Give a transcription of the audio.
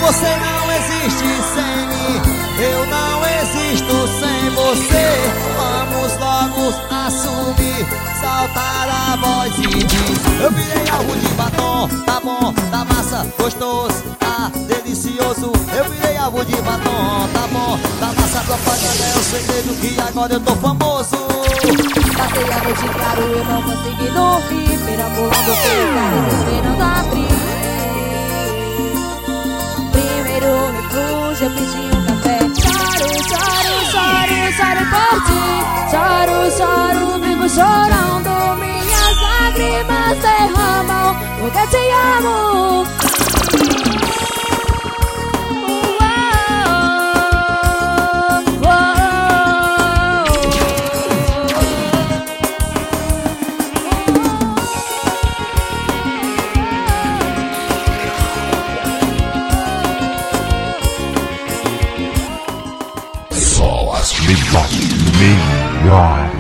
Você não existe sem mim, eu não existo sem você. Vamos logo assumir, soltar a voz e diz: eu virei alvo de batom, tá bom, tá massa, gostoso, tá delicioso. Eu virei alvo de batom, tá bom, tá massa, propaganda é o segredo que agora eu tô famoso. Passei a noite claro, eu não consegui dormir, perambulando pelo carro, esperando abrir. Primeiro refúgio, eu pedi um café. Choro por ti. Choro, vivo chorando. Minhas lágrimas derramam, porque te amo. Só as melhores.